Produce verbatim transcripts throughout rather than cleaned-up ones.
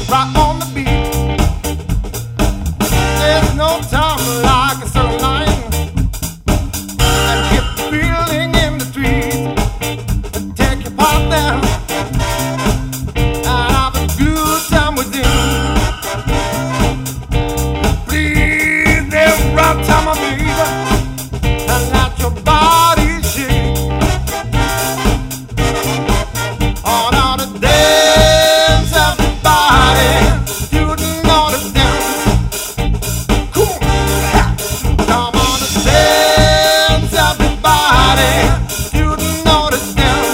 right on the beat. There's no time like a certain line. And get the feeling in the street. Take your part there. And have a good time with you. Please, there's right time, my baby. And let your body shake. On all the dance, everybody. You know the dance. Cool. Come on and dance, everybody. You know the dance.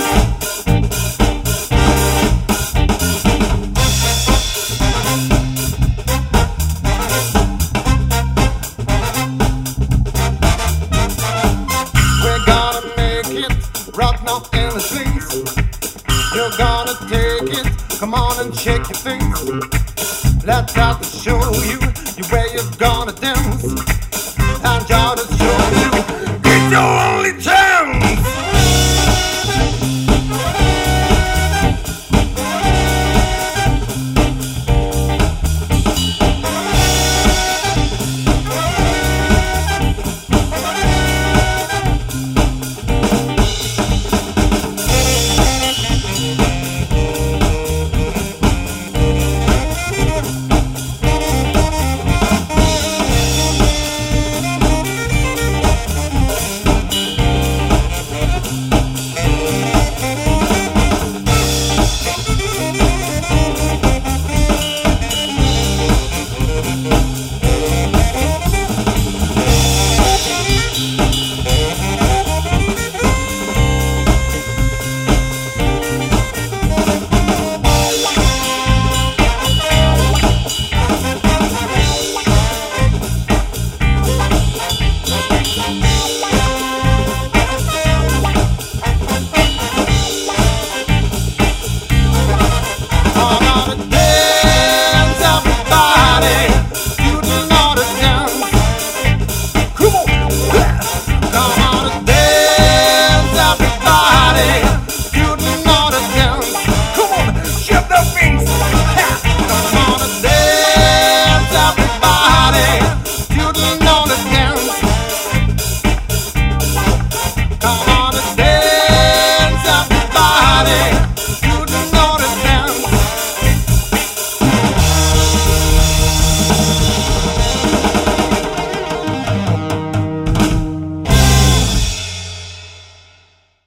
We're gonna make it rock now in the streets. You're gonna take it. Come on and shake your things. Let's have to show you the way you're gonna dance.